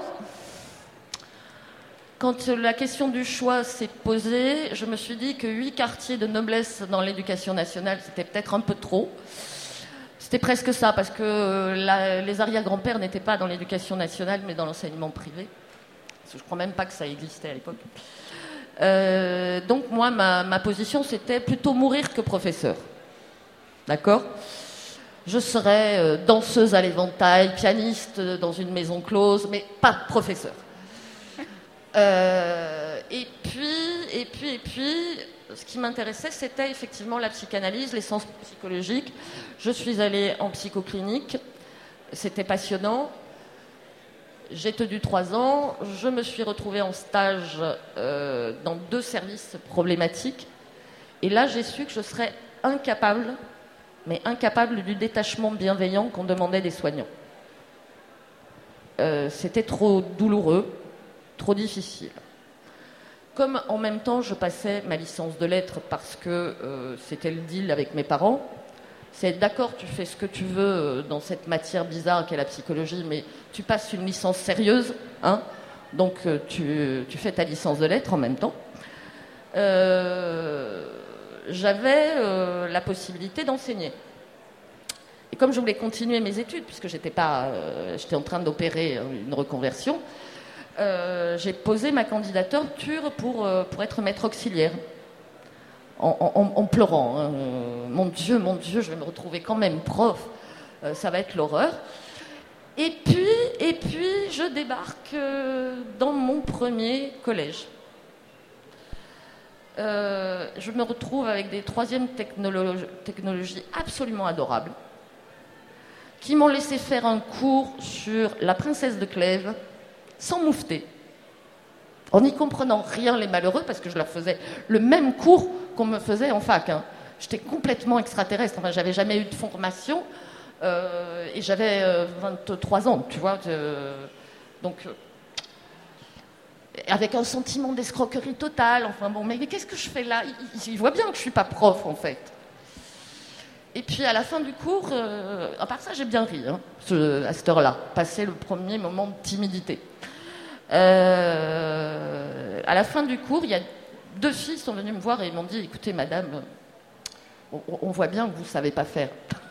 quand la question du choix s'est posée, je me suis dit que huit quartiers de noblesse dans l'éducation nationale, c'était peut-être un peu trop. C'était presque ça, parce que la, les arrière-grands-pères n'étaient pas dans l'éducation nationale, mais dans l'enseignement privé. Parce que je ne crois même pas que ça existait à l'époque. Euh, donc moi, ma, ma position, c'était plutôt mourir que professeur. D'accord ? Je serais euh, danseuse à l'éventail, pianiste dans une maison close, mais pas professeur. Euh, et puis, et puis, et puis, ce qui m'intéressait, c'était effectivement la psychanalyse, les sciences psychologiques. Je suis allée en psychoclinique, c'était passionnant. J'ai tenu trois ans, je me suis retrouvée en stage euh, dans deux services problématiques. Et là, j'ai su que je serais incapable, mais incapable du détachement bienveillant qu'on demandait des soignants. Euh, c'était trop douloureux, trop difficile. Comme en même temps, je passais ma licence de lettres parce que euh, c'était le deal avec mes parents. C'est d'accord, tu fais ce que tu veux dans cette matière bizarre qu'est la psychologie, mais tu passes une licence sérieuse, hein, donc tu, tu fais ta licence de lettres en même temps. Euh, j'avais euh, la possibilité d'enseigner. Et comme je voulais continuer mes études, puisque j'étais pas, euh, j'étais en train d'opérer une reconversion, euh, j'ai posé ma candidature pour, euh, pour être maître auxiliaire. En, en, en pleurant, hein. Mon Dieu, mon Dieu, je vais me retrouver quand même prof, euh, ça va être l'horreur. Et puis, et puis, je débarque euh, dans mon premier collège. Euh, je me retrouve avec des troisièmes technologies, technologies absolument adorables, qui m'ont laissé faire un cours sur la princesse de Clèves, sans moufter, en n'y comprenant rien les malheureux, parce que je leur faisais le même cours qu'on me faisait en fac. Hein. J'étais complètement extraterrestre. Enfin, j'avais jamais eu de formation euh, et j'avais euh, vingt-trois ans, tu vois. De... Donc, euh, avec un sentiment d'escroquerie totale. Enfin bon, mais, mais qu'est-ce que je fais là ? Ils, ils voient bien que je suis pas prof, en fait. Et puis, à la fin du cours, euh, à part ça, j'ai bien ri, hein, ce, à cette heure-là. Passé le premier moment de timidité. Euh, à la fin du cours, il y a deux filles sont venues me voir et m'ont dit, écoutez madame, on, on voit bien que vous ne savez pas faire.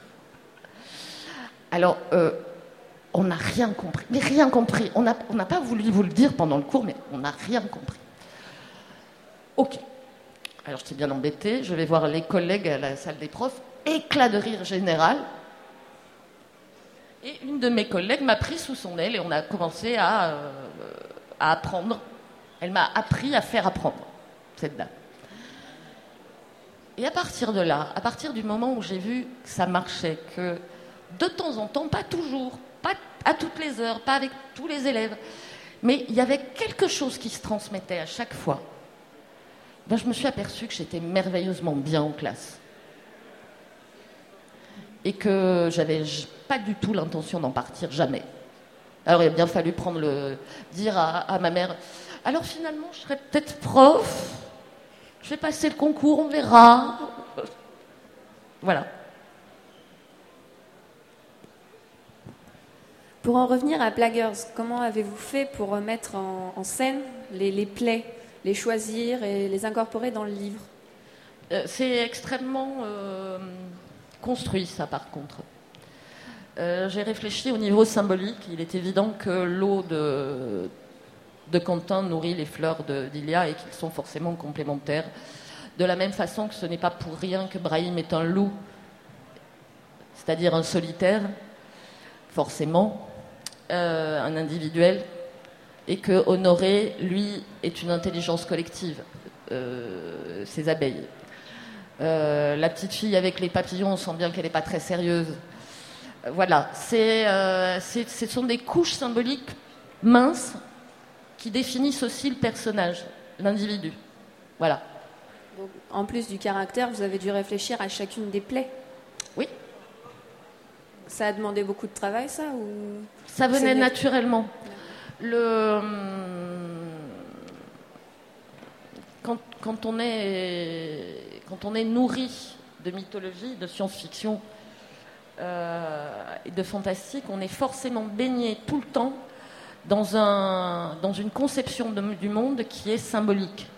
Alors, euh, on n'a rien compris, mais rien compris. On n'a on n'a pas voulu vous le dire pendant le cours, mais on n'a rien compris. Ok. Alors, j'étais bien embêtée, je vais voir les collègues à la salle des profs, éclat de rire général. Et une de mes collègues m'a pris sous son aile et on a commencé à, euh, à apprendre. Elle m'a appris à faire apprendre, cette dame. Et à partir de là, à partir du moment où j'ai vu que ça marchait, que de temps en temps, pas toujours, pas à toutes les heures, pas avec tous les élèves, mais il y avait quelque chose qui se transmettait à chaque fois, ben, je me suis aperçue que j'étais merveilleusement bien en classe. Et que j'avais pas du tout l'intention d'en partir, jamais. Alors il a bien fallu prendre le, dire à, à ma mère, alors finalement je serais peut-être prof, je vais passer le concours, on verra. Voilà. Pour en revenir à Plaguers, comment avez-vous fait pour mettre en, en scène les, les plaies, les choisir et les incorporer dans le livre? euh, C'est extrêmement euh, construit, ça, par contre. Euh, j'ai réfléchi au niveau symbolique. Il est évident que l'eau de, de Quentin nourrit les fleurs de, d'Ilia et qu'ils sont forcément complémentaires. De la même façon que ce n'est pas pour rien que Brahim est un loup, c'est-à-dire un solitaire, forcément, euh, un individuel, et que Honoré, lui, est une intelligence collective, euh, ses abeilles. Euh, la petite fille avec les papillons, on sent bien qu'elle n'est pas très sérieuse. Voilà, c'est, euh, c'est, ce sont des couches symboliques minces qui définissent aussi le personnage, l'individu. Voilà. Donc, en plus du caractère, vous avez dû réfléchir à chacune des plaies. Oui. Ça a demandé beaucoup de travail, ça ou... Ça venait C'est... naturellement. Le... Quand, quand, on est, quand on est nourri de mythologie, de science-fiction euh, et de fantastique, on est forcément baigné tout le temps dans, un, dans une conception de, du monde qui est symbolique.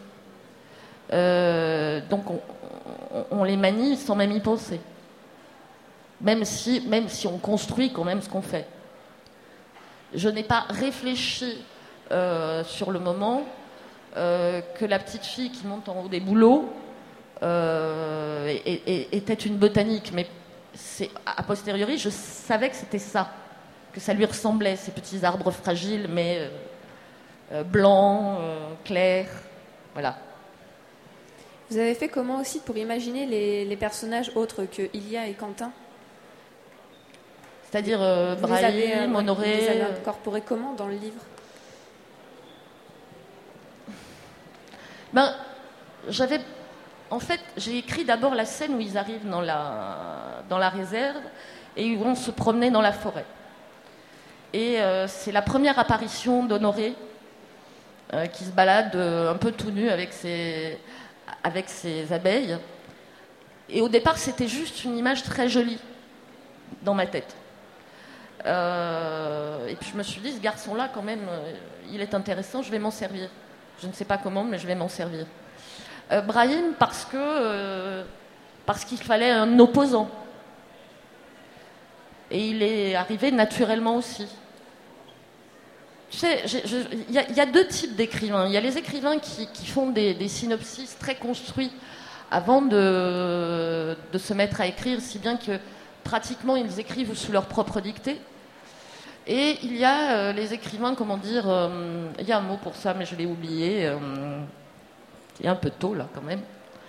Euh, donc on, on, on les manie sans même y penser. Même si, même si on construit quand même ce qu'on fait. Je n'ai pas réfléchi euh, sur le moment euh, que la petite fille qui monte en haut des bouleaux euh, était une botanique, mais c'est, a posteriori, je savais que c'était ça, que ça lui ressemblait, ces petits arbres fragiles, mais euh, euh, blancs, euh, clairs, voilà. Vous avez fait comment aussi pour imaginer les, les personnages autres que Ilia et Quentin? C'est-à-dire euh, Brahim, euh, Honoré. Vous les avez incorporés comment dans le livre? Ben, j'avais, en fait, j'ai écrit d'abord la scène où ils arrivent dans la, dans la réserve et où on se promenait dans la forêt. Et euh, c'est la première apparition d'Honoré euh, qui se balade euh, un peu tout nu avec ses, avec ses abeilles. Et au départ, c'était juste une image très jolie dans ma tête. Euh, et puis je me suis dit, ce garçon-là, quand même, euh, il est intéressant, je vais m'en servir. Je ne sais pas comment, mais je vais m'en servir. Euh, Brahim, parce que euh, parce qu'il fallait un opposant. Et il est arrivé naturellement aussi. Tu sais, il y, y a deux types d'écrivains. Il y a les écrivains qui, qui font des, des synopsis très construits avant de, de se mettre à écrire, si bien que pratiquement, ils écrivent sous leur propre dictée. Et il y a euh, les écrivains, comment dire, euh, il y a un mot pour ça, mais je l'ai oublié. Euh, il est un peu tôt, là, quand même.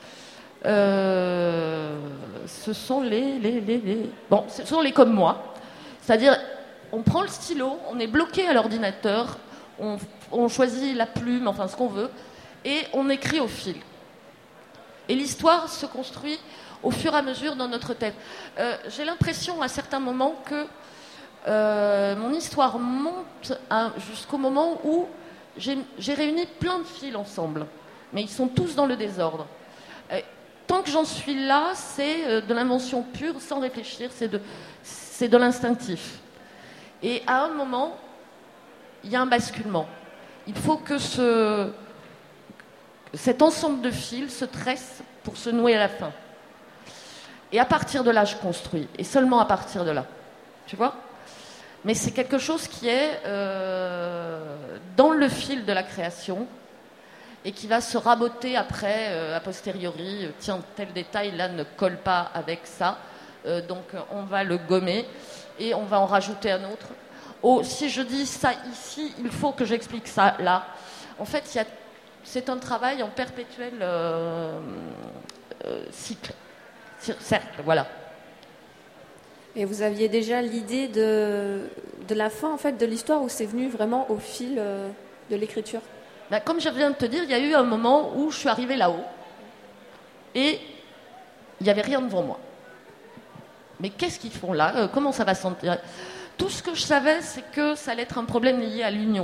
Euh, ce sont les, les, les, les... Bon, ce sont les comme moi. C'est-à-dire, on prend le stylo, on est bloqué à l'ordinateur, on, on choisit la plume, enfin, ce qu'on veut, et on écrit au fil. Et l'histoire se construit au fur et à mesure dans notre tête. Euh, j'ai l'impression à certains moments que euh, mon histoire monte à, jusqu'au moment où j'ai, j'ai réuni plein de fils ensemble, mais ils sont tous dans le désordre. Euh, tant que j'en suis là, c'est euh, de l'invention pure, sans réfléchir, c'est de, c'est de l'instinctif. Et à un moment, il y a un basculement. Il faut que ce, cet ensemble de fils se tresse pour se nouer à la fin. Et à partir de là, je construis. Et seulement à partir de là. Tu vois ? Mais c'est quelque chose qui est euh, dans le fil de la création et qui va se raboter après, euh, a posteriori. Tiens, tel détail là ne colle pas avec ça. Euh, donc on va le gommer et on va en rajouter un autre. Oh, si je dis ça ici, il faut que j'explique ça là. En fait, il y a, c'est un travail en perpétuel euh, euh, cycle. Cercle, voilà. Et vous aviez déjà l'idée de, de la fin en fait de l'histoire ou c'est venu vraiment au fil euh, de l'écriture? Ben, comme je viens de te dire, il y a eu un moment où je suis arrivée là-haut et il n'y avait rien devant moi. Mais qu'est-ce qu'ils font là? euh, Comment ça va sentir? tout ce que je savais, c'est que ça allait être un problème lié à l'union.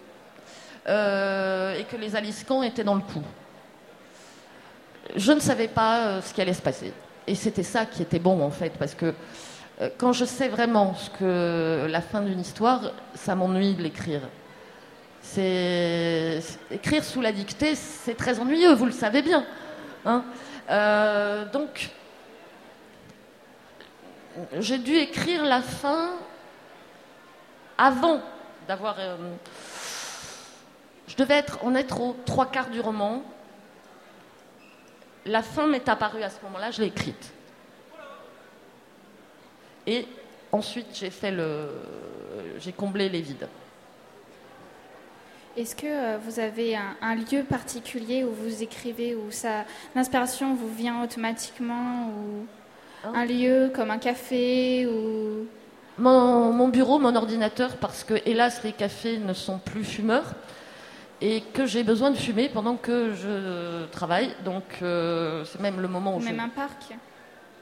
Euh, et que les Aliscans étaient dans le coup. Je ne savais pas euh, ce qui allait se passer. Et c'était ça qui était bon, en fait, parce que euh, quand je sais vraiment ce que la fin d'une histoire, ça m'ennuie de l'écrire. C'est... Écrire sous la dictée, c'est très ennuyeux, vous le savez bien. Hein. Euh, donc, j'ai dû écrire la fin avant d'avoir... Euh, je devais être, en être aux trois quarts du roman. La fin m'est apparue à ce moment-là, je l'ai écrite. Et ensuite, j'ai fait le... j'ai comblé les vides. Est-ce que euh, vous avez un, un lieu particulier où vous écrivez, où ça, l'inspiration vous vient automatiquement, ou hein? Un lieu comme un café ou... Mon, mon bureau, mon ordinateur, parce que, hélas, les cafés ne sont plus fumeurs et que j'ai besoin de fumer pendant que je travaille. Donc, euh, c'est même le moment où ou je... même un parc. Pardon ?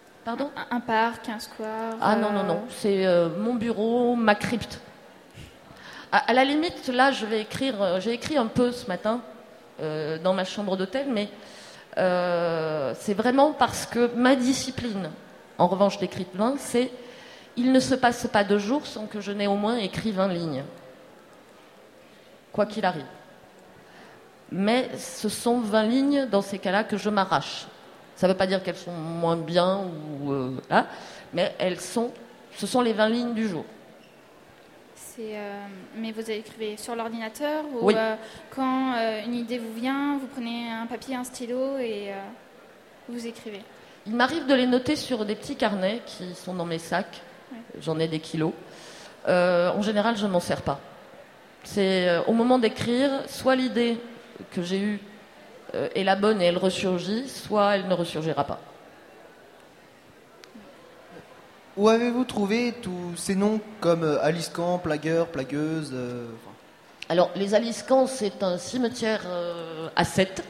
un, un parc, un square. Ah non, euh, non, non. C'est euh, mon bureau, ma crypte. À, à la limite, là, je vais écrire... euh, j'ai écrit un peu ce matin euh, dans ma chambre d'hôtel, mais euh, c'est vraiment parce que ma discipline, en revanche d'écrivain, c'est... Il ne se passe pas deux jours sans que je n'ai au moins écrit vingt lignes. Quoi qu'il arrive. Mais ce sont vingt lignes, dans ces cas-là, que je m'arrache. Ça ne veut pas dire qu'elles sont moins bien, ou, euh, là, mais elles sont, ce sont les vingt lignes du jour. C'est, euh, mais vous écrivez sur l'ordinateur ou Oui. euh, quand euh, une idée vous vient, vous prenez un papier, un stylo et euh, vous écrivez. Il m'arrive de les noter sur des petits carnets qui sont dans mes sacs. Oui. J'en ai des kilos. Euh, en général, je ne m'en sers pas. C'est euh, au moment d'écrire, soit l'idée que j'ai eue euh, est la bonne et elle ressurgit, soit elle ne ressurgira pas. Où avez-vous trouvé tous ces noms comme euh, Aliscan, plagueur, plagueuse euh, enfin... Alors, les Aliscans, c'est un cimetière euh, à Sète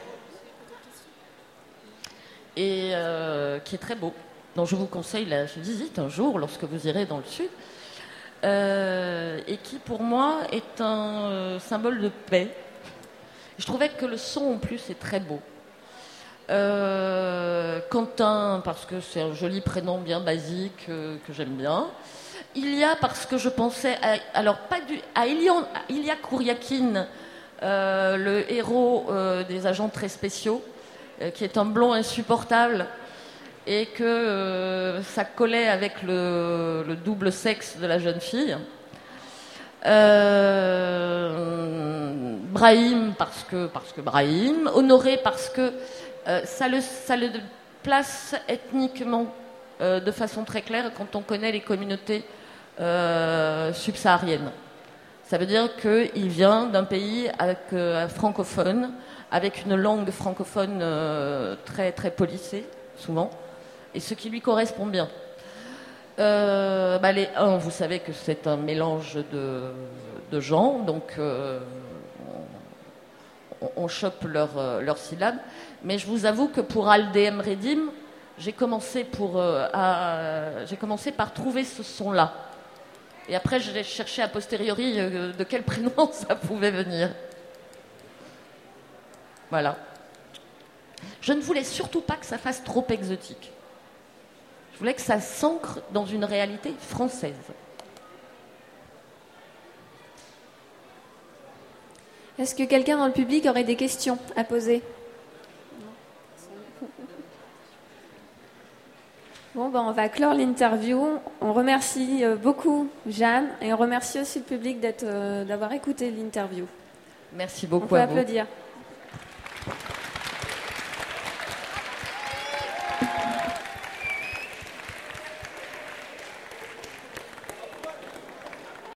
et euh, qui est très beau. Donc, je vous conseille la visite un jour lorsque vous irez dans le sud. Euh, et qui, pour moi, est un euh, symbole de paix. Je trouvais que le son, en plus, est très beau. Euh, Quentin, parce que c'est un joli prénom bien basique, euh, que j'aime bien. Ilia, parce que je pensais à, alors pas du, à Ilian, à Ilia Kouriakine, euh, le héros euh, des agents très spéciaux, euh, qui est un blond insupportable, et que euh, ça collait avec le, le double sexe de la jeune fille. Euh, Brahim, parce que, parce que Brahim. Honoré, parce que euh, ça, le, ça le place ethniquement euh, de façon très claire quand on connaît les communautés euh, subsahariennes. Ça veut dire qu'il vient d'un pays avec, euh, francophone, avec une langue francophone euh, très, très policée, souvent, et ce qui lui correspond bien. Euh, bah les un, vous savez que c'est un mélange de, de gens, donc euh, on, on chope leurs leur syllabes. Mais je vous avoue que pour Aldem Redim, j'ai commencé, pour, euh, à, j'ai commencé par trouver ce son-là. Et après, j'ai cherché a posteriori euh, de quel prénom ça pouvait venir. Voilà. Je ne voulais surtout pas que ça fasse trop exotique. Je voulais que ça s'ancre dans une réalité française. Est-ce que quelqu'un dans le public aurait des questions à poser ? Bon, ben on va clore l'interview. On remercie beaucoup Jeanne et on remercie aussi le public d'être, euh, d'avoir écouté l'interview. Merci On beaucoup peut à vous. applaudir.